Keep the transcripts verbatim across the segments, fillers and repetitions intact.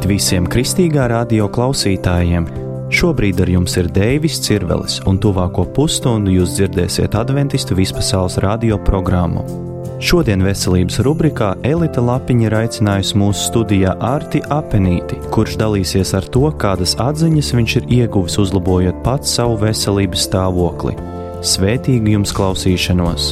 visiem Kristīgā radio klausītājiem! Šobrīd ar jums ir Deivis Cirvelis, un tuvāko pusstundu jūs dzirdēsiet Adventistu vispasaules radio programmu. Šodien veselības rubrikā Elita Lapiņa ir aicinājusi mūsu studijā Arti Apenīti, kurš dalīsies ar to, kādas atziņas viņš ir ieguvis, uzlabojot pats savu veselības stāvokli. Svētīgi jums klausīšanos!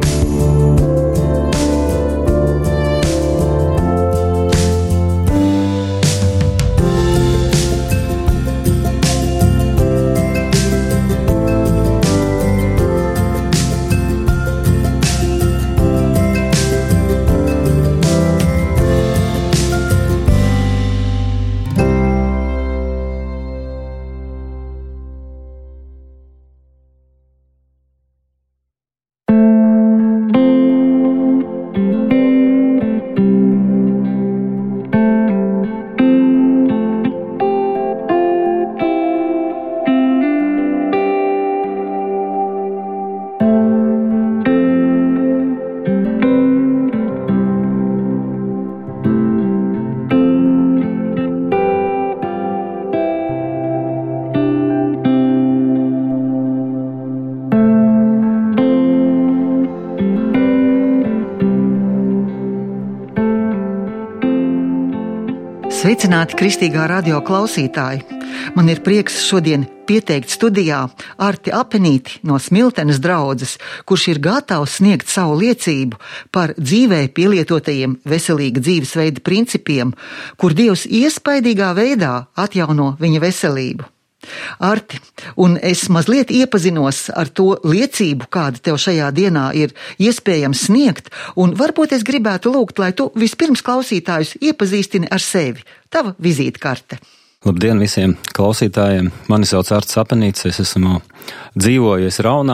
Sveicināti Kristīgā radio klausītāji! Man ir prieks šodien pieteikt studijā Arti Apenīti no Smiltenes draudzes, kurš ir gatavs sniegt savu liecību par dzīvē pielietotajiem veselīga dzīvesveida principiem, kur Dievs iespaidīgā veidā atjauno viņa veselību. Arti, un es mazliet iepazinos ar to liecību, kāda tev šajā dienā ir iespējams sniegt, un varbūt es gribētu lūgt, lai tu vispirms klausītājus iepazīstini ar sevi. Tava vizītkarte. Labdien visiem klausītājiem! Mani sauc Artis Apenīts, es esmu dzīvojies Raunā,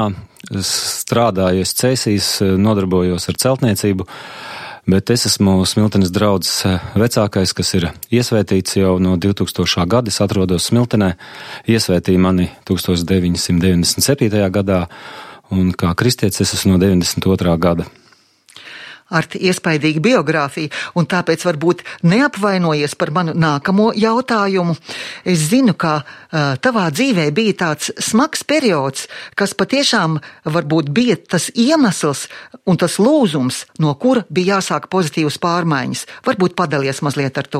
strādājies Cēsīs, nodarbojos ar celtniecību, bet es esmu Smiltenes draudzes vecākais, kas ir iesvētīts jau no divtūkstošā gada. Es atrodos Smiltenē, iesvētīja mani tukstovs deviņi simti deviņdesmit septītajā gadā, un kā kristietis es esmu no deviņdesmit otrā gada. Arti, iespaidīga biogrāfija, un tāpēc varbūt neapvainojies par manu nākamo jautājumu. Es zinu, ka uh, tavā dzīvē bija tāds smags periods, kas patiešām varbūt bija tas iemesls un tas lūzums, no kura bija jāsāk pozitīvas pārmaiņas. Varbūt padalies mazliet ar to.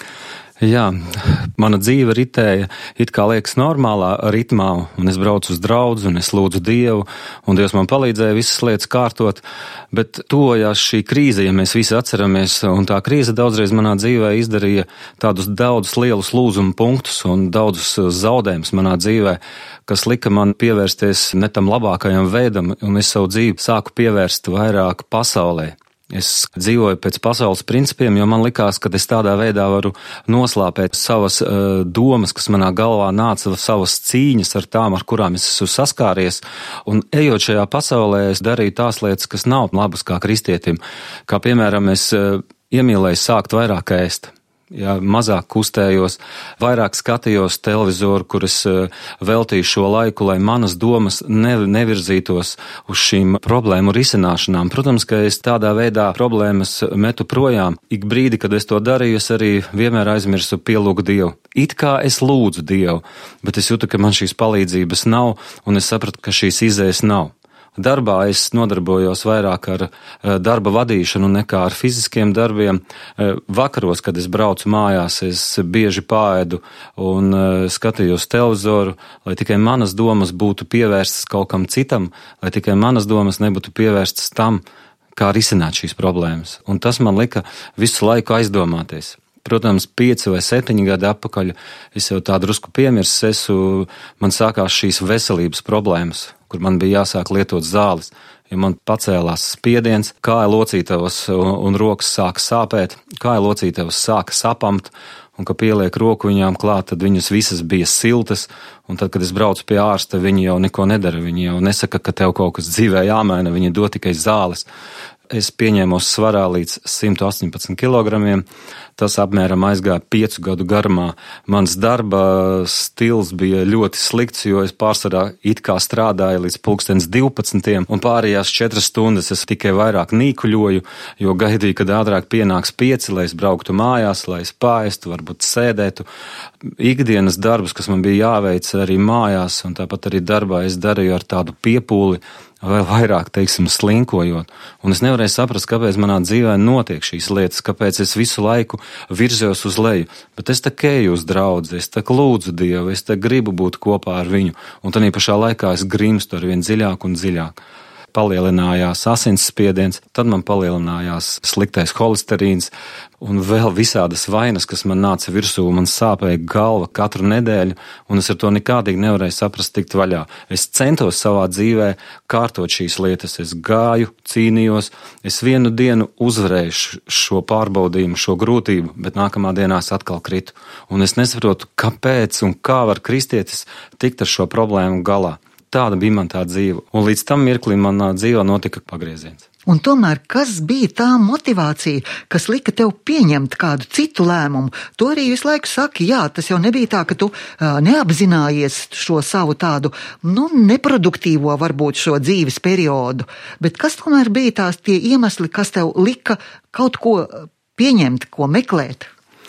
Jā, mana dzīve ritēja it kā liekas normālā ritmā, un es braucu uz draudzi, un es lūdzu Dievu, un Dievs man palīdzēja visas lietas kārtot, bet tojās šī krīze, ja mēs visi atceramies, un tā krīze daudzreiz manā dzīvē izdarīja tādus daudzus lielus lūzumu punktus un daudzus zaudējumus manā dzīvē, kas lika man pievērsties ne tam labākajam veidam, un es savu dzīvi sāku pievērst vairāk pasaulē. Es dzīvoju pēc pasaules principiem, jo man likās, ka es tādā veidā varu noslāpēt savas uh, domas, kas manā galvā nāca, savas cīņas ar tām, ar kurām es esmu saskāries. Un ejot šajā pasaulē, es darīju tās lietas, kas nav labas kā kristietim. Kā piemēram, es uh, iemīlēju sākt vairāk ēst. Jā, mazāk kustējos, vairāk skatījos televizoru, kur es uh, veltīju šo laiku, lai manas domas ne, nevirzītos uz šīm problēmu risināšanām. Protams, ka es tādā veidā problēmas metu projām. Ik brīdi, kad es to darīju, es arī vienmēr aizmirsu pielūgt Dievu. It kā es lūdzu Dievu, bet es jūtu, ka man šīs palīdzības nav, un es sapratu, ka šīs izējas nav. Darbā es nodarbojos vairāk ar darba vadīšanu nekā ar fiziskiem darbiem. Vakaros, kad es braucu mājās, es bieži pāēdu un skatījos televizoru, lai tikai manas domas būtu pievērstas kaut kam citam, lai tikai manas domas nebūtu pievērstas tam, kā risināt šīs problēmas. Un tas man lika visu laiku aizdomāties. Protams, pieci vai septiņi gadi atpakaļ es jau tā drusku piemirsis, esu, man sākās šīs veselības problēmas, kur man bija jāsāk lietot zāles, jo man pacēlās spiediens, kāja locītavas un, un rokas sāka sāpēt, kāja locītavas sāka sapamt, un, ka pieliek roku viņām klāt, tad viņas visas bija siltas, un tad, kad es braucu pie ārsta, viņi jau neko nedara, viņi jau nesaka, ka tev kaut kas dzīvē jāmaina, viņi dod tikai zāles. Es pieņēmos svarā līdz simt astoņpadsmit kilogramiem, Tas apmēram aizgāja piecu gadu garumā. Mans darba stils bija ļoti slikts, jo es pārsvarā it kā strādāju līdz pulkstens divpadsmitiem, un pārējās četras stundas es tikai vairāk nīkuļoju, jo gaidīju, kad ātrāk pienāks pieci, lai es brauktu mājās, lai es pāestu, varbūt sēdētu. Ikdienas darbus, kas man bija jāveic arī mājās, un tāpat arī darbā es darīju ar tādu piepūli, vēl vairāk, teiksim, slinkojot. Un es nevarēju saprast, kāpēc manā dzīvē notiek šīs lietas, kāpēc es visu laiku virzos uz leju. Bet es tā eju uz draudzi, es tā lūdzu Dievu, es tā gribu būt kopā ar viņu. Un tādā pašā laikā es grimstu ar vien dziļāk un dziļāk. Palielinājās asinsspiediens, tad man palielinājās sliktais holesterīns un vēl visādas vainas, kas man nāca virsū, man sāpēja galva katru nedēļu, un es ar to nekādīgi nevarēju saprast tikt vaļā. Es centos savā dzīvē kārtot šīs lietas, es gāju, cīnījos, es vienu dienu uzvarēju šo pārbaudījumu, šo grūtību, bet nākamā dienā es atkal kritu. Un es nesaprotu, kāpēc un kā var kristietis tikt ar šo problēmu galā. Tāda bija man tā dzīve, un līdz tam mirklim manā dzīvē notika pagrieziens. Un tomēr, kas bija tā motivācija, kas lika tev pieņemt kādu citu lēmumu? To arī visu laiku saki, jā, tas jau nebija tā, ka tu uh, neapzinājies šo savu tādu, nu, neproduktīvo varbūt šo dzīves periodu, bet kas tomēr bija tās tie iemesli, kas tev lika kaut ko pieņemt, ko meklēt?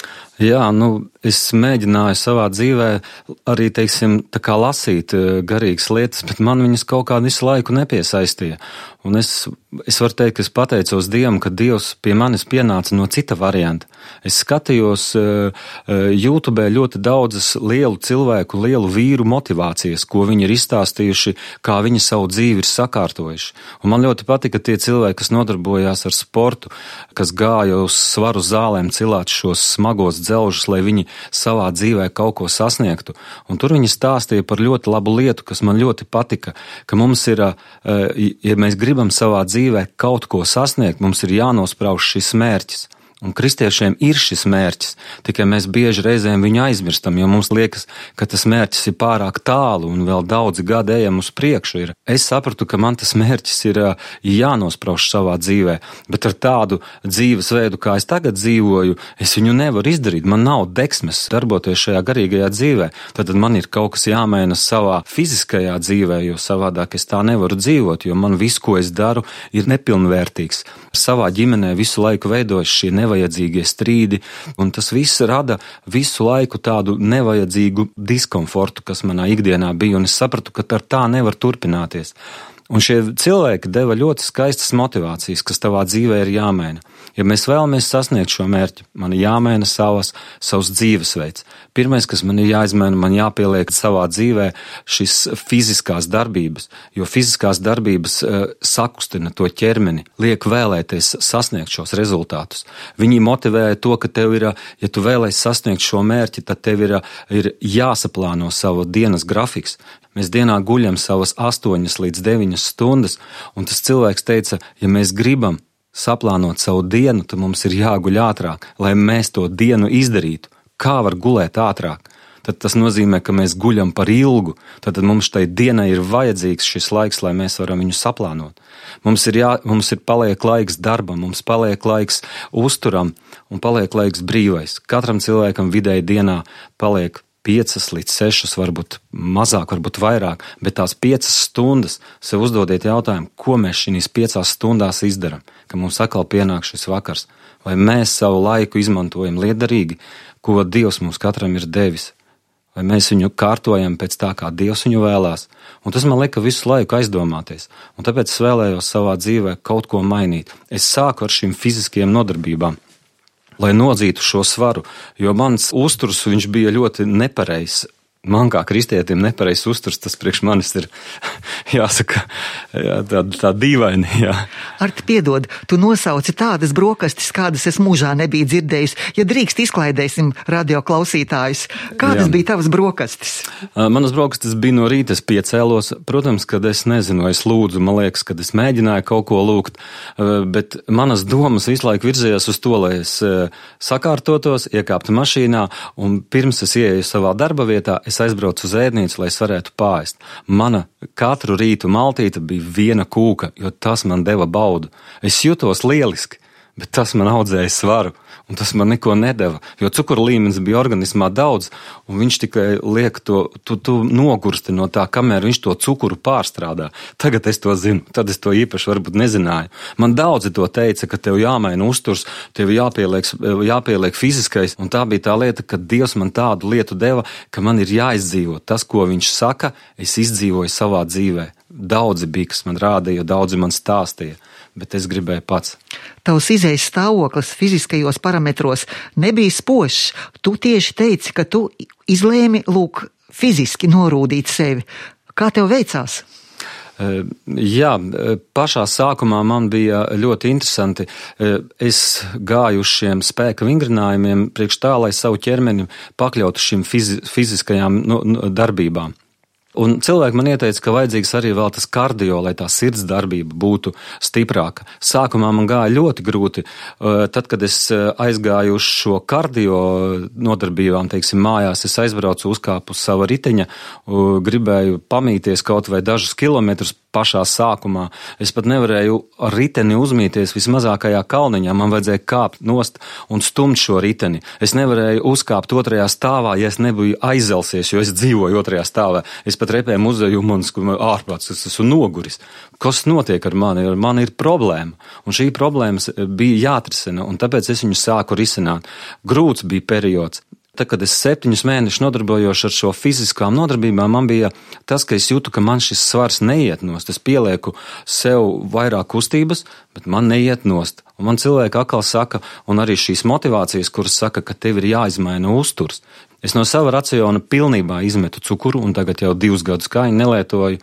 Jā, nu, es mēģināju savā dzīvē arī, teiksim, tā kā lasīt garīgas lietas, bet man viņas kaut kā visu laiku nepiesaistīja. Un es, es varu teikt, ka es pateicos Dievam, ka Dievs pie manis pienāca no cita varianta. Es skatījos uh, YouTube ļoti daudzas lielu cilvēku, lielu vīru motivācijas, ko viņi ir izstāstījuši, kā viņi savu dzīvi ir sakārtojuši. Un man ļoti patika tie cilvēki, kas nodarbojās ar sportu, kas gāja uz svaru zālēm cilāt šos smagos dzelžus, lai viņi savā dzīvē kaut ko sasniegtu. Un tur viņi stāstīja par ļoti labu lietu, kas man ļoti patika, ka mums ir, ja mēs gribam savā dzīvē kaut ko sasniegt, mums ir jānosprauž šis mērķis. Un kristiešiem ir šis mērķis, tikai mēs bieži reizēm viņu aizmirstam, jo mums liekas, ka tas mērķis ir pārāk tālu un vēl daudzi gadi ejam uz priekšu. Ir. Es sapratu, ka man tas mērķis ir jānosprauž savā dzīvē, bet ar tādu dzīvesveidu, kā es tagad dzīvoju, es viņu nevaru izdarīt. Man nav deksmes darboties šajā garīgajā dzīvē. Tad man ir kaut kas jāmaina savā fiziskajā dzīvē, jo savādāk es tā nevaru dzīvot, jo man viss, ko es daru, ir nepilnvērtīgs. Savā ģimenē visu laiku veidojas šie nevajadzīgie strīdi, un tas viss rada visu laiku tādu nevajadzīgu diskomfortu, kas manā ikdienā bija, un es sapratu, ka ar tā nevar turpināties. Un šie cilvēki deva ļoti skaistas motivācijas, kas tavā dzīvē ir jāmaina. Ja mēs vēlamies sasniegt šo mērķi, man ir jāmaina savas, savs dzīvesveids. Pirmais, kas man ir jāizmaina, man jāpieliek savā dzīvē šis fiziskās darbības, jo fiziskās darbības uh, sakustina to ķermeni, liek vēlēties sasniegt šos rezultātus. Viņi motivēja to, ka tev ir, ja tu vēlēsi sasniegt šo mērķi, tad tev ir, ir jāsaplāno savu dienas grafiks. Mēs dienā guļam savas astoņas līdz deviņas stundas, un tas cilvēks teica, ja mēs gribam saplānot savu dienu, tad mums ir jāguļ ātrāk, lai mēs to dienu izdarītu. Kā var gulēt ātrāk? Tad tas nozīmē, ka mēs guļam par ilgu, tad mums tai dienai ir vajadzīgs šis laiks, lai mēs varam viņu saplānot. Mums ir, jā, mums ir paliek laiks darbam, mums paliek laiks uzturam un paliek laiks brīvais. Katram cilvēkam vidēji dienā paliek piecas līdz sešas, varbūt mazāk, varbūt vairāk, bet tās piecas stundas sev uzdodiet jautājumu, ko mēs šīs piecās stundās izdaram, ka mums atkal pienāk šis vakars, vai mēs savu laiku izmantojam liederīgi, ko Dievs mums katram ir devis, vai mēs viņu kārtojam pēc tā, kā Dievs viņu vēlās. Un tas man lika visu laiku aizdomāties, un tāpēc es vēlējos savā dzīvē kaut ko mainīt. Es sāku ar šīm fiziskajām nodarbībām, lai nodzītu šo svaru, jo mans uzturs viņš bija ļoti nepareizs. Man kā kristietim nepareizs uzturs, tas priekš manis ir, jāsaka, jā, tā, tā dīvaini, jā. Arti, piedod, tu nosauci tādas brokastis, kādas es mūžā nebiju dzirdējis. Ja drīkst, izklaidēsim radio klausītājus. Kādas jā. bija tavas brokastis? Manas brokastis bija no rīta, es piecēlos. Protams, kad es nezinu, es lūdzu, man liekas, kad es mēģināju kaut ko lūgt, bet manas domas visu laiku virzījās uz to, lai es sakārtotos, iekāptu mašīnā, un pirms es ieeju savā darba vietā, es aizbraucu uz ēdnīcu, lai es varētu pāest. Mana katru rītu maltīte bija viena kūka, jo tas man deva baudu. Es jutos lieliski, bet tas man audzēja svaru, un tas man neko nedeva, jo cukura līmenis bija organismā daudz, un viņš tikai liek to, tu, tu nogursti no tā, kamēr viņš to cukuru pārstrādā. Tagad es to zinu, tad es to īpaši varbūt nezināju. Man daudzi to teica, ka tev jāmaina uzturs, tev jāpieliek, jāpieliek fiziskais, un tā bija tā lieta, ka Dievs man tādu lietu deva, ka man ir jāizdzīvo. Tas, ko viņš saka, es izdzīvoju savā dzīvē. Daudzi bija, kas man rādīja, daudzi man stāstīja, bet es gribēju pats. Tavs izējas stāvoklis fiziskajos parametros nebija spožs. Tu tieši teici, ka tu izlēmi, lūk, fiziski norūdīt sevi. Kā tev veicās? Jā, pašā sākumā man bija ļoti interesanti. Es gāju uz šiem spēka vingrinājumiem priekš tā, lai savu ķermeni pakļautu šīm fizi, fiziskajām nu, darbībām. Un cilvēki man ieteica, ka vajadzīgs arī vēl tas kardio, lai tā sirds darbība būtu stiprāka. Sākumā man gāja ļoti grūti. Tad, kad es aizgāju uz šo kardio nodarbībām, teiksim, mājās, es aizbraucu, uzkāpu uz sava riteņa, gribēju pamīties kaut vai dažus kilometrus pašā sākumā. Es pat nevarēju ar riteni uzmīties vismazākajā kalniņā. Man vajadzēja kāpt nost un stumt šo riteni. Es nevarēju uzkāpt otrajā stāvā, ja es nebiju aizelsies, jo es dzīvoju otrajā stāvā. Es pat repēju muzejumu un ārprāts, es esmu noguris. Kas notiek ar mani? Ar mani ir problēma. Un šī problēma bija jāatrisina, un tāpēc es viņu sāku risināt. Grūts bija periods. Tad, kad es septiņus mēnešus nodarbojos ar šo fiziskām nodarbībām, man bija tas, ka es jūtu, ka man šis svars neiet nost. Es pielieku sev vairāk kustības, bet man neiet nost. Un man cilvēki atkal saka, un arī šīs motivācijas, kuras saka, ka tev ir jāizmaina uzturs. Es no sava raciona pilnībā izmetu cukuru, un tagad jau divus gadus kāju nelietoju.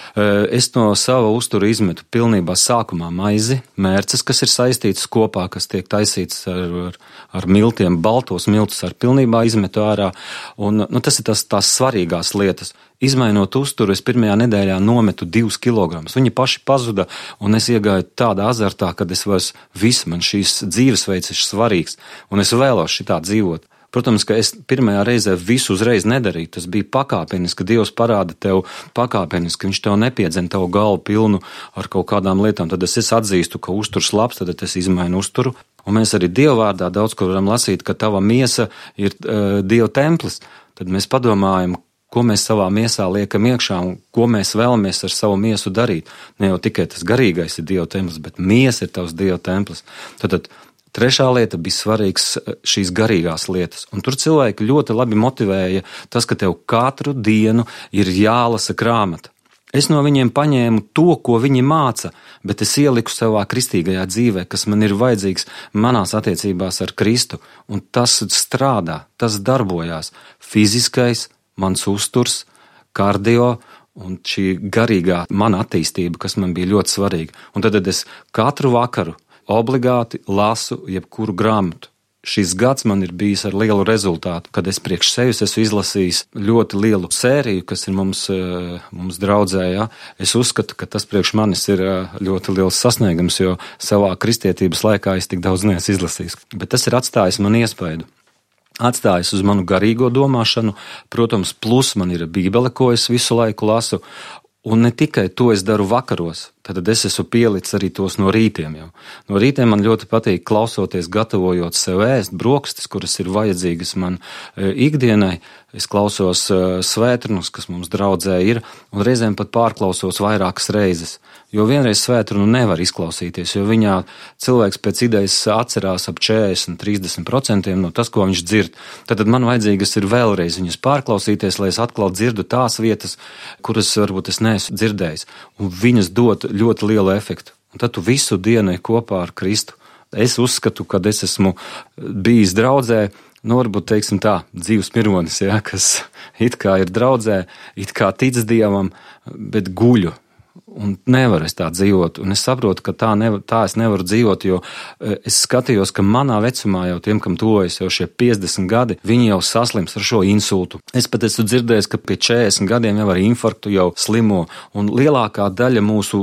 Es no sava uztura izmetu pilnībā sākumā maizi, mērces, kas ir saistītas kopā, kas tiek taisīts ar, ar, ar miltiem, baltos miltus ar pilnībā izmetu ārā. Un, nu, tas ir tas, tās svarīgās lietas. Izmainot uzturu, es pirmajā nedēļā nometu divus kilogramus. Viņi paši pazuda, un es iegāju tādā azartā, kad es vairs viss, man šīs dzīvesveids ir svarīgs, un es vēlos šitā dzīvot. Protams, ka es pirmajā reizē visu uzreiz nedarīju. Tas bija pakāpeniski, ka Dievs parāda tev pakāpeniski, ka viņš tev nepiedzen tavu galvu pilnu ar kaut kādām lietām. Tad es, es atzīstu, ka uzturs labs, tad es izmainu uzturu. Un mēs arī Dieva vārdā daudz kur varam lasīt, ka tava miesa ir uh, Dieva templis. Tad mēs padomājam, ko mēs savā miesā liekam iekšā un ko mēs vēlamies ar savu miesu darīt. Ne jau tikai tas garīgais ir Dieva templis, bet miesa ir tavs Dieva templis. Tad, tad trešā lieta bija svarīgs šīs garīgās lietas, un tur cilvēki ļoti labi motivēja tas, ka tev katru dienu ir jālasa grāmata. Es no viņiem paņēmu to, ko viņi māca, bet es ieliku savā kristīgajā dzīvē, kas man ir vajadzīgs manās attiecībās ar Kristu, un tas strādā, tas darbojās. Fiziskais, mans uzturs, kardio, un šī garīgā mana attīstība, kas man bija ļoti svarīga. Un tad es katru vakaru obligāti lasu jebkuru grāmatu. Šis gads man ir bijis ar lielu rezultātu, kad es priekš sevis esmu izlasījis ļoti lielu sēriju, kas ir mums, mums draudzē. Ja? Es uzskatu, ka tas priekš manis ir ļoti liels sasniegums, jo savā kristietības laikā es tik daudz neesmu izlasījis. Bet tas ir atstājis man iespaidu. Atstājis uz manu garīgo domāšanu, protams, plus man ir Bībele, ko es visu laiku lasu. Un ne tikai to es daru vakaros, tad es esmu pielicis arī tos no rītiem jau. No rītiem man ļoti patīk klausoties, gatavojot sev ēst brokastis, kuras ir vajadzīgas man ikdienai. Es klausos svētrunus, kas mums draudzē ir, un reizēm pat pārklausos vairākas reizes. Jo vienreiz svētrunu nevar izklausīties, jo viņā cilvēks pēc idejas atcerās ap četrdesmit līdz trīsdesmit procentiem no tas, ko viņš dzird. Tad man vajadzīgas ir vēlreiz viņas pārklausīties, lai es atkal dzirdu tās vietas, kuras varbūt es neesmu dzirdējis. Un viņas dod ļoti lielu efektu. Un tad tu visu dienu ej kopā ar Kristu. Es uzskatu, ka es esmu bijis draudzē, nu varbūt teiksim tā, dzīves mironis, ja, kas it kā ir draudzē, it kā tic Dievam, bet guļu. Un nevaru es tā dzīvot, un es saprotu, ka tā, nevar, tā es nevaru dzīvot, jo es skatījos, ka manā vecumā jau tiem, kam tuvojas jau šie piecdesmit gadi, viņi jau saslims ar šo insultu. Es pat esmu dzirdējis, ka pie četrdesmit gadiem jau ar infarktu jau slimo, un lielākā daļa mūsu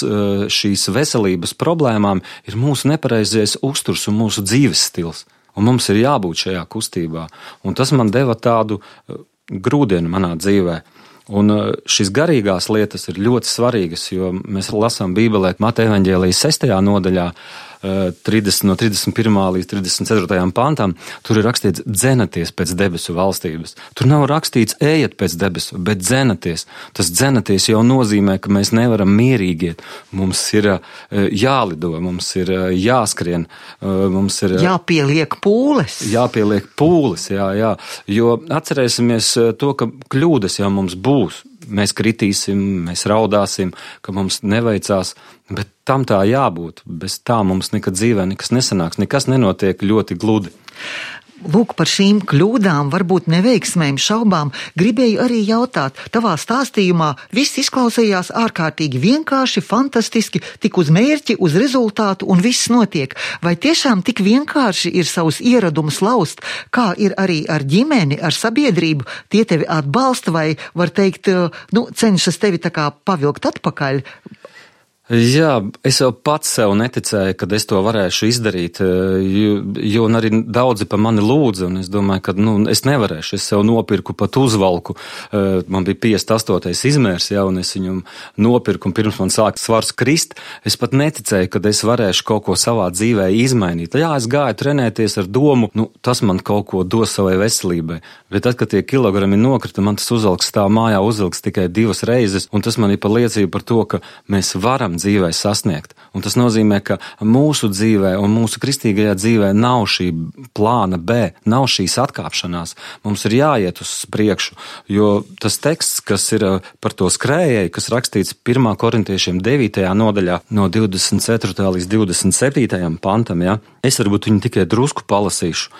šīs veselības problēmām ir mūsu nepareizais uzturs un mūsu dzīves stils, un mums ir jābūt šajā kustībā, un tas man deva tādu grūdienu manā dzīvē. Un šīs garīgās lietas ir ļoti svarīgas, jo mēs lasām Bībelē Mateja evaņģēlijas sestajā nodaļā, trīsdesmit no trīsdesmit pirmā līdz trīsdesmit ceturtajam pantam, tur ir rakstīts dzenaties pēc debesu valstības. Tur nav rakstīts ejiet pēc debesu, bet dzenaties. Tas dzenaties jau nozīmē, ka mēs nevaram mierīgi iet. Mums ir jālido, mums ir jāskrien, mums ir jāpieliek pūles. Jāpieliek pūles, jā, jā. Jo atcerēsimies to, ka kļūdas jau mums būs. Mēs kritīsim, mēs raudāsim, ka mums neveicās, bet tam tā jābūt. Bez tā mums nekad dzīvē nekas nesanāks, nekas nenotiek ļoti gludi. Lūk, par šīm kļūdām, varbūt neveiksmēm, šaubām, gribēju arī jautāt. Tavā stāstījumā viss izklausījās ārkārtīgi vienkārši, fantastiski, tik uz mērķi, uz rezultātu un viss notiek. Vai tiešām tik vienkārši ir savus ieradumus laust, kā ir arī ar ģimeni, ar sabiedrību? Tie tevi atbalsta vai, var teikt, nu, cenšas tevi tā kā pavilkt atpakaļ? Jā, es jau pats sev neticēju, kad es to varēšu izdarīt, jo, jo arī daudzi pa mani lūdza, un es domāju, ka nu, es nevarēšu, es sev nopirku pat uzvalku, man bija piecdesmit astotais izmērs, ja, un es viņu nopirku, un pirms man sāk svars krist, es pat neticēju, kad es varēšu kaut ko savā dzīvē izmainīt. Jā, es gāju trenēties ar domu, nu, tas man kaut ko dos savai veselībai, bet tad, kad tie kilogrami nokrita, man tas uzvalks stāv mājā uzvilks tikai divas reizes, un tas man ir par liecību par to, ka mēs varam dzīvē sasniegt. Un tas nozīmē, ka mūsu dzīvē un mūsu kristīgajā dzīvē nav šī plāna B, nav šīs atkāpšanās. Mums ir jāiet uz priekšu, jo tas teksts, kas ir par to skrējēju, kas rakstīts pirmā korintiešiem devītajā nodaļā no divdesmit ceturtā līdz divdesmit septītajam pantam, ja, es varbūt viņu tikai drusku palasīšu,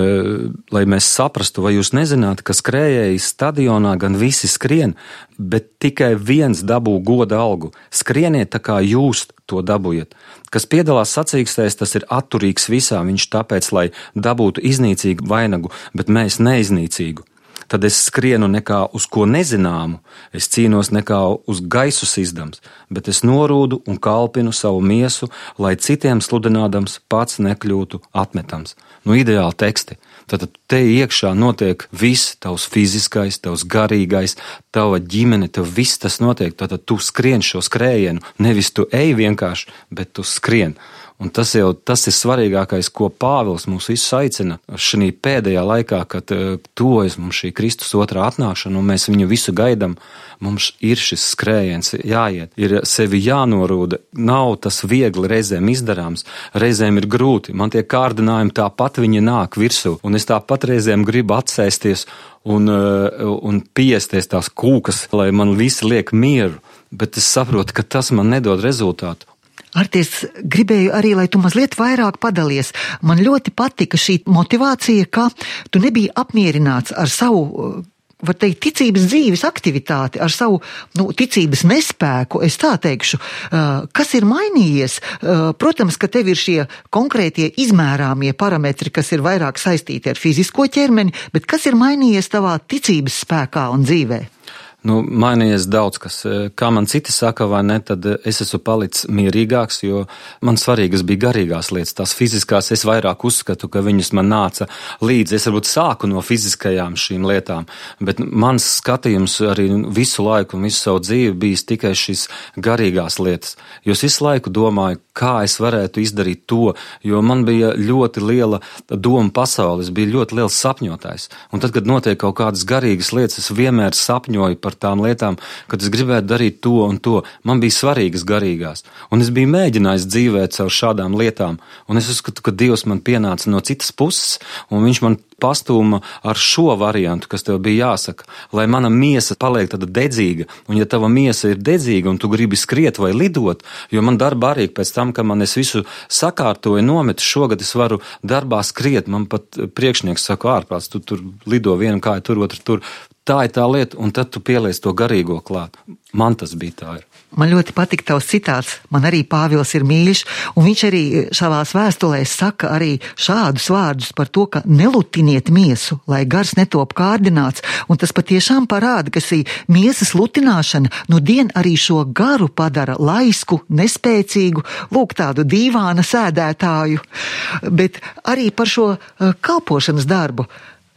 lai mēs saprastu, vai jūs nezināt, ka skrējēji stadionā gan visi skrien, bet tikai viens dabū goda algu. Skrieniet tā kā jūs to dabujat. Kas piedalās sacīkstēs, tas ir atturīgs visā, viņš tāpēc, lai dabūtu iznīcīgu vainagu, bet mēs neiznīcīgu. Tad es skrienu nekā uz ko nezināmu, es cīnos nekā uz gaisu sizdams, bet es norūdu un kalpinu savu miesu, lai citiem sludinādams pats nekļūtu atmetams. Nu, ideāli teksti. Tātad te iekšā notiek viss, tavs fiziskais, tavs garīgais, tava ģimene, tev viss tas notiek. Tātad tu skrien šo skrējienu, nevis tu ej vienkārši, bet tu skrien. Un tas jau tas ir svarīgākais, ko Pāvils mūs visus aicina šī pēdējā laikā, kad uh, tuvojas mums šī Kristus otrā atnākšana, un mēs viņu visu gaidam. Mums ir šis skrējiens jāiet, ir sevi jānorūda. Nav tas viegli reizēm izdarāms, reizēm ir grūti. Man tie kārdinājumi tāpat viņi nāk virsū, un es tāpat reizēm gribu atsēsties un, uh, un piesties tās kūkas, lai man visi liek mieru, bet es saprotu, ka tas man nedod rezultātu. Arties, gribēju arī, lai tu mazliet vairāk padalies. Man ļoti patika šī motivācija, ka tu nebija apmierināts ar savu, var teikt, ticības dzīves aktivitāti, ar savu nu, ticības nespēku, es tā teikšu. Kas ir mainījies? Protams, ka tev ir šie konkrētie izmērāmie parametri, kas ir vairāk saistīti ar fizisko ķermeni, bet kas ir mainījies tavā ticības spēkā un dzīvē? Nu, mainījies daudz kas. Kā man citi saka, vai ne, tad es esmu palicis mierīgāks, jo man svarīgas bija garīgās lietas. Tās fiziskās es vairāk uzskatu, ka viņas man nāca līdzi. Es varbūt sāku no fiziskajām šīm lietām, bet mans skatījums arī visu laiku un visu savu dzīvi bijis tikai šīs garīgās lietas. Jo es visu laiku domāju, kā es varētu izdarīt to, jo man bija ļoti liela doma pasaule, es biju ļoti liels sapņotājs. Un tad, kad notiek kaut kādas garīgas lietas, es vienmēr sapņoju par tām lietām, kad es gribētu darīt to un to. Man bija svarīgas garīgās. Un es biju mēģinājis dzīvēt caur šādām lietām. Un es uzskatu, ka Dievs man pienāca no citas puses, un viņš man pastūma ar šo variantu, kas tev bija jāsaka, lai mana miesa paliek tāda dedzīga. Un ja tava miesa ir dedzīga un tu gribi skriet vai lidot, jo man darba arī pēc tam, ka man es visu sakārtoju, nometu, šogad es varu darbā skriet, man pat priekšnieks saka, ārprāts, tu tur lido vienu kāju, tur otru tur. Tā ir tā lieta, un tad tu pieliec to garīgo klāt. Man tas bija tā ir. Man ļoti patika tavs citāts. Man arī Pāvils ir mīļš, un viņš arī savās vēstulēs saka arī šādus vārdus par to, ka nelutiniet miesu, lai gars netop kārdināts, un tas patiešām parāda, ka šī miesas lutināšana nu dien arī šo garu padara laisku, nespēcīgu, lūk tādu dīvāna sēdētāju. Bet arī par šo kalpošanas darbu.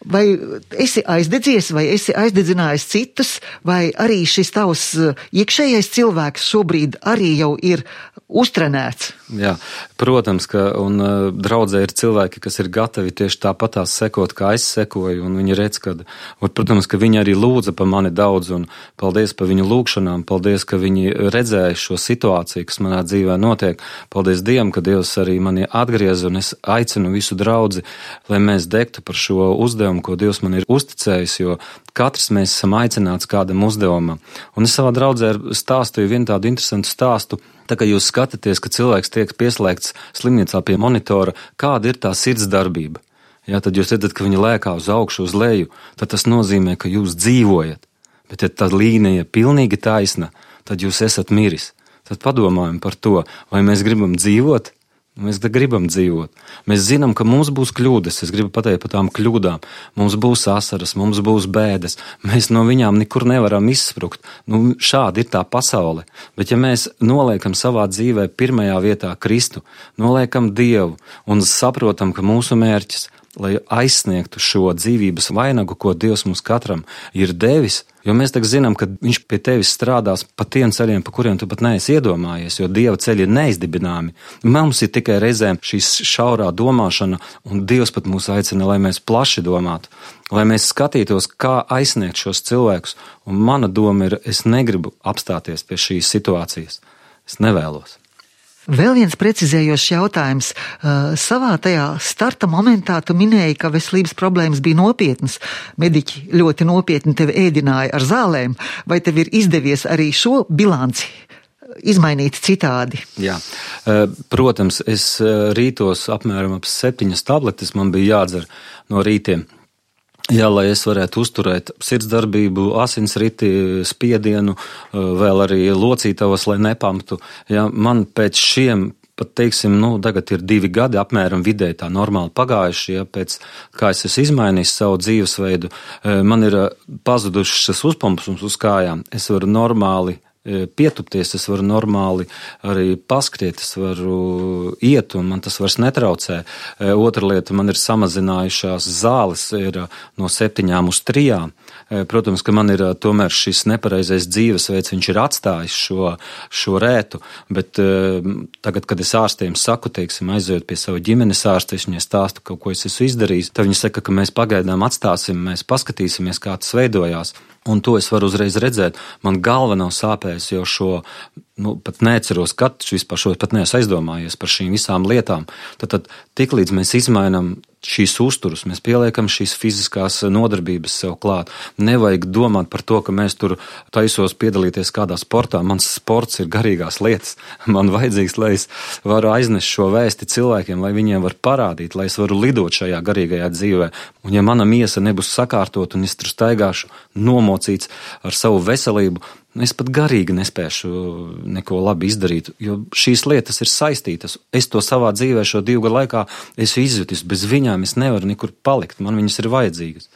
Vai esi aizdedzies, vai esi aizdedzinājis citus, vai arī šis tavs iekšējais cilvēks šobrīd arī jau ir uztrenēts? Jā, protams, ka un uh, draudzē ir cilvēki, kas ir gatavi tieši tāpatās sekot, kā es sekoju, un viņi redz, ka, un, protams, ka viņi arī lūdza pa mani daudz, un paldies par viņu lūgšanām, paldies, ka viņi redzēja šo situāciju, kas manā dzīvē notiek, paldies Dievam, ka Dievs arī mani atgriez, un es aicinu visu draudzi, lai mēs degtu par šo uzdevumu, ko Dievs man ir uzticējis, jo katrs mēs esam aicināts kādam uzdevumam. Un es savā draudzē stāstīju vienu tādu interesantu stāstu. Tā kā jūs skatāties, ka cilvēks tiek pieslēgts slimnīcā pie monitora, kāda ir tā sirds darbība. Jā, tad jūs redzat, ka viņi lēkā uz augšu, uz leju, tad tas nozīmē, ka jūs dzīvojat. Bet ja tā līnija ir pilnīgi taisna, tad jūs esat miris. Tad padomājam par to, vai mēs gribam dzīvot. Mēs gribam dzīvot. Mēs zinām, ka mums būs kļūdas. Es gribu pateikt par tām kļūdām. Mums būs asaras, mums būs bēdas. Mēs no viņām nekur nevaram izsprukt. Nu, šāda ir tā pasaule. Bet ja mēs noliekam savā dzīvē pirmajā vietā Kristu, noliekam Dievu un saprotam, ka mūsu mērķis, lai aizsniegtu šo dzīvības vainagu, ko Dievs mums katram ir devis, jo mēs tagad zinām, ka viņš pie tevis strādās pa tiem ceļiem, pa kuriem tu pat neesi iedomājies, jo Dieva ceļi ir neizdibināmi. Mums ir tikai reizēm šīs šaurā domāšana, un Dievs pat mūs aicina, lai mēs plaši domātu, lai mēs skatītos, kā aizsniegt šos cilvēkus. Un mana doma ir, es negribu apstāties pie šīs situācijas. Es nevēlos. Vēl viens precizējošs jautājums. Savā tajā starta momentā tu minēji, ka veselības problēmas bija nopietnas. Mediķi ļoti nopietni tevi ēdināja ar zālēm. Vai tev ir izdevies arī šo bilanci izmainīt citādi? Jā, protams, es rītos apmēram ap septiņas tabletes man bija jādzer no rītiem. Jā, lai es varētu uzturēt sirdsdarbību, asinsriti, spiedienu, vēl arī locītavas, lai nepamtu. Jā, man pēc šiem, pat teiksim, nu, tagad ir divi gadi apmēram vidēji tā normāli pagājuši, ja, pēc kā es esmu izmainījis savu dzīvesveidu, man ir pazudušas uzpumpums uz kājām. Es varu normāli pietupties, es varu normāli arī paskriet, es varu iet, un man tas vairs netraucē. Otra lieta, man ir samazinājušās zāles ir no septiņām uz trijām. Protams, ka man ir tomēr šis nepareizais dzīvesveids, viņš ir atstājis šo, šo rētu, bet tagad, kad es ārstiem saku, teiksim, aizejot pie sava ģimenes ārsta, viņai stāstu, kaut ko es esmu izdarījis, tad viņi saka, ka mēs pagaidām atstāsim, mēs paskatīsimies, kā tas veidojās. Un to es varu uzreiz redzēt. Man galva nav sāpējusi jau šo, nu, pat neatceros, kad vispār šo, pat neesmu aizdomājies par šīm visām lietām. Tad, tad tiklīdz mēs izmainām šīs uzturus, mēs pieliekam šīs fiziskās nodarbības sev klāt. Nevajag domāt par to, ka mēs tur taisos piedalīties kādā sportā. Mans sports ir garīgās lietas. Man vajadzīgs, lai es varu aiznest šo vēsti cilvēkiem, lai viņiem var parādīt, lai es varu lidot šajā garīgajā dzīvē. Un ja mana miesa nebūs sakārtot un es tur staigāšu nomocīts ar savu veselību, es pat garīgi nespēšu neko labi izdarīt, jo šīs lietas ir saistītas. Es to savā dzīvē šo divu gadu laikā esmu izjutis, bez viņām es nevaru nekur palikt, man viņas ir vajadzīgas.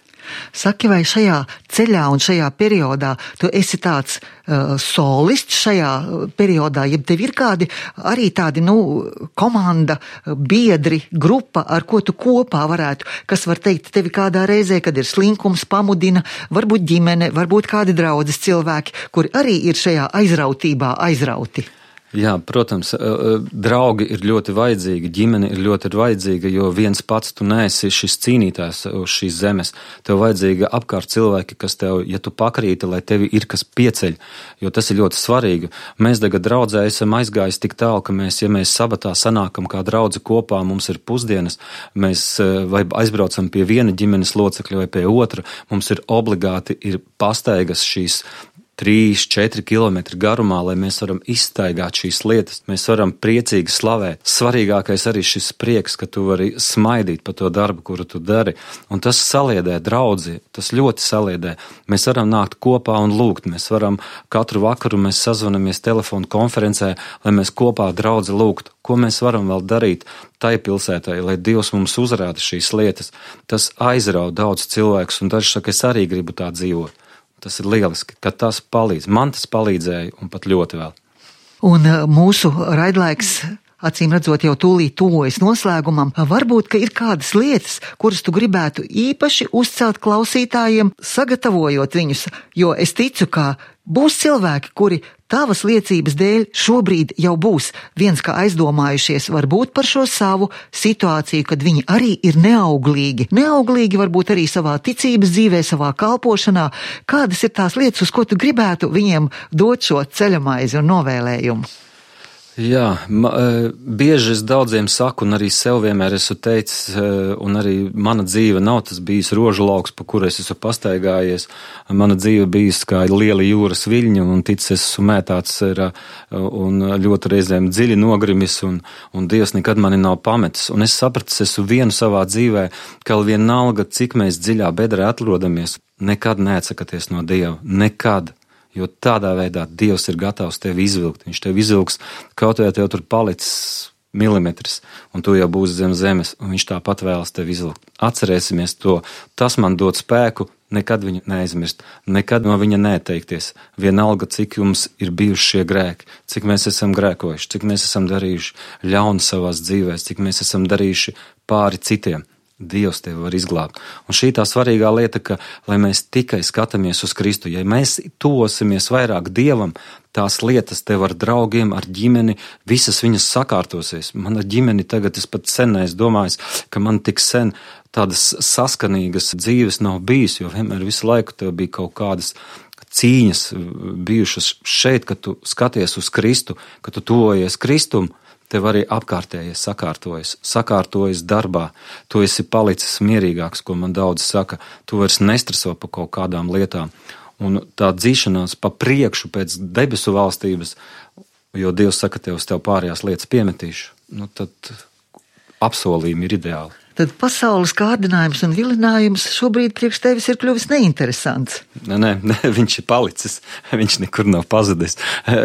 Saki, vai šajā ceļā un šajā periodā tu esi tāds uh, solists šajā periodā, ja tev ir kādi arī tādi, nu, komanda, biedri, grupa, ar ko tu kopā varētu, kas var teikt tevi kādā reizē, kad ir slinkums, pamudina, varbūt ģimene, varbūt kādi draudzes cilvēki, kuri arī ir šajā aizrautībā aizrauti? Jā, protams, draugi ir ļoti vajadzīgi, ģimene ir ļoti vajadzīga, jo viens pats tu neesi šis cīnītājs uz šīs zemes. Tev vajadzīga apkārt cilvēki, kas tev, ja tu pakrīti, lai tevi ir kas pieceļ, jo tas ir ļoti svarīgi. Mēs tagad draudzē esam aizgājis tik tālu, ka mēs, ja mēs sabatā sanākam kā draudze kopā, mums ir pusdienas, mēs vai aizbraucam pie viena ģimenes locekļa vai pie otra, mums ir obligāti ir pastaigas šīs trīs, četri kilometri garumā, lai mēs varam izstaigāt šīs lietas. Mēs varam priecīgi slavēt. Svarīgākais arī šis prieks, ka tu vari smaidīt par to darbu, kuru tu dari. Un tas saliedē draudzi, tas ļoti saliedē. Mēs varam nākt kopā un lūgt. Mēs varam katru vakaru, mēs sazvanamies telefonu konferencē, lai mēs kopā draudzi lūgtu. Ko mēs varam vēl darīt tai pilsētai, lai Dievs mums uzrāda šīs lietas. Tas aizrauj daudz cilvēkus, un daži saka, es arī gribu tā dzīvot. Tas ir lieliski, ka tas palīdz. Man tas palīdzēja un pat ļoti vēl. Un mūsu raidlaiks Acīm redzot, jau tūlīt tuvojas noslēgumam, varbūt, ka ir kādas lietas, kuras tu gribētu īpaši uzcelt klausītājiem, sagatavojot viņus, jo es ticu, ka būs cilvēki, kuri tavas liecības dēļ šobrīd jau būs viens kā aizdomājušies varbūt par šo savu situāciju, kad viņi arī ir neauglīgi. Neauglīgi varbūt arī savā ticības dzīvē, savā kalpošanā. Kādas ir tās lietas, uz ko tu gribētu viņiem dot šo ceļamaizi un novēlējumu? Jā, ma, bieži es daudziem saku, un arī sev vienmēr esmu teicis, un arī mana dzīve nav tas bijis rožu lauks, pa kuru es esmu pastaigājies. Mana dzīve bijis kā liela jūras viļņa, un ticis esmu mētāts ir, un ļoti reizēm dziļi nogrimis, un, un Dievs nekad mani nav pametis. Un es sapratu, esmu vienu savā dzīvē, ka vienalga, cik mēs dziļā bedrē atrodamies, nekad neatsakaties no Dieva, nekad. Jo tādā veidā Dievs ir gatavs tevi izvilkt. Viņš tevi izvilks, kaut vai tev tur palicis milimetrs, un tu jau būsi zem zemes, un viņš tāpat vēlas tevi izvilkt. Atcerēsimies to. Tas man dod spēku, nekad viņu neaizmirst, nekad no viņa neteikties. Vienalga, cik jums ir bijuši šie grēki, cik mēs esam grēkojuši, cik mēs esam darījuši ļaunu savās dzīvēs, cik mēs esam darījuši pāri citiem. Dievs tevi var izglābt. Un šī tā svarīgā lieta, ka, lai mēs tikai skatāmies uz Kristu, ja mēs tuvosimies vairāk Dievam, tās lietas tev ar draugiem, ar ģimeni, visas viņas sakārtosies. Mana ģimeni tagad, es pat sen es domāju, ka man tik sen tādas saskanīgas dzīves nav bijis, jo vienmēr visu laiku tev bija kaut kādas cīņas bijušas šeit, kad tu skaties uz Kristu, kad tu tuvojies Kristum, tev arī apkārtējies sakārtojas, sakārtojas darbā, tu esi palicis mierīgāks, ko man daudz saka, tu vairs nestreso pa kaut kādām lietām. Un tā dzīšanās pa priekšu pēc debesu valstības, jo Dievs saka, tev uz tev pārējās lietas piemetīšu, nu tad apsolījumi ir ideāli. Tad pasaules kārdinājums un vilinājums šobrīd priekš tevis ir kļuvis neinteresants. Nē, nē, nē, viņš ir palicis, viņš nekur nav pazudis.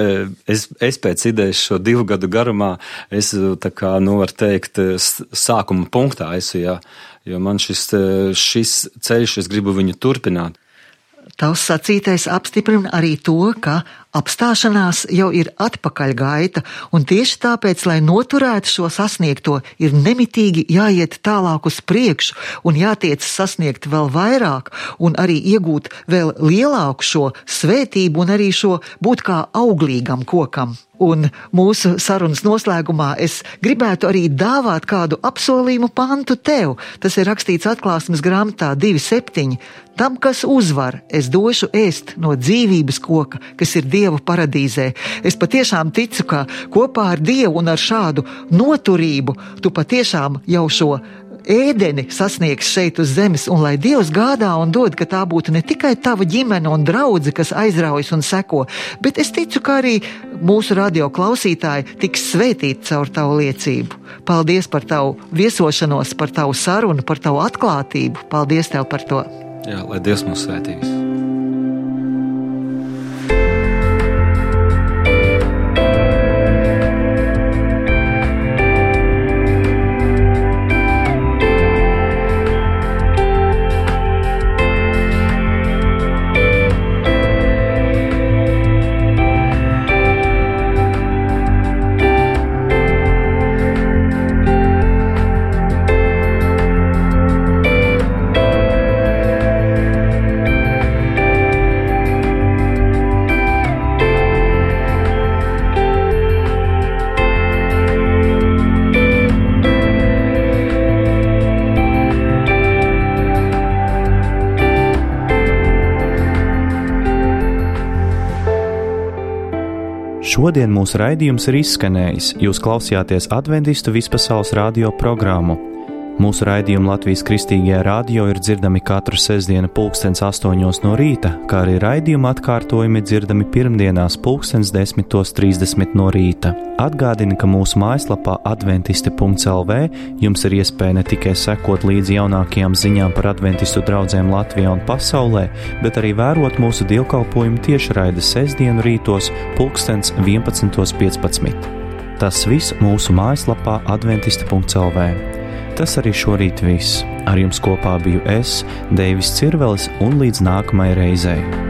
Es, es pēc idejas šo divu gadu garumā, es tā kā, nu var teikt, sākuma punktā esmu, jā, jo man šis, šis ceļš, es gribu viņu turpināt. Tavs sacītais apstiprina arī to, ka apstāšanās jau ir atpakaļgaita, un tieši tāpēc, lai noturētu šo sasniegto, ir nemitīgi jāiet tālāk uz priekšu un jātiec sasniegt vēl vairāk un arī iegūt vēl lielāku šo svētību un arī šo būt kā auglīgam kokam. Un mūsu sarunas noslēgumā es gribētu arī dāvāt kādu apsolījumu pantu tev. Tas ir rakstīts atklāsmes grāmatā divi septiņi. Tam, kas uzvar, es došu ēst no dzīvības koka, kas ir Dieva paradīzē. Es patiešām ticu, ka kopā ar Dievu un ar šādu noturību tu patiešām jau šo ēdeni sasniegs šeit uz zemes, un lai Dievs gādā un dod, ka tā būtu ne tikai tava ģimene un draudze, kas aizraujas un seko, bet es ticu, ka arī mūsu radio klausītāji tiks svētīti caur tavu liecību. Paldies par tavu viesošanos, par tavu sarunu, par tavu atklātību. Paldies tev par to. Jā, lai Dievs mūs svētīs. Šodien mūsu raidījums ir izskanējis. Jūs klausījāties Adventistu vispasaules radio programmu. Mūsu raidījumi Latvijas Kristīgajā radio ir dzirdami katru sestdienu pulkstens astoņos no rīta, kā arī raidījuma atkārtojumi dzirdami pirmdienās pulkstens desmitos trīsdesmit no rīta. Atgādini, ka mūsu mājaslapā adventisti punkts el vē jums ir iespēja ne tikai sekot līdzi jaunākajām ziņām par adventistu draudzēm Latvijā un pasaulē, bet arī vērot mūsu dievkalpojumu tiešraides sestdienu rītos pulkstens vienpadsmitos piecpadsmit. Tas viss mūsu mājaslapā adventisti punkts el vē. Tas arī šorīt viss. Ar jums kopā biju es, Deivis Cirvelis, un līdz nākamajai reizei.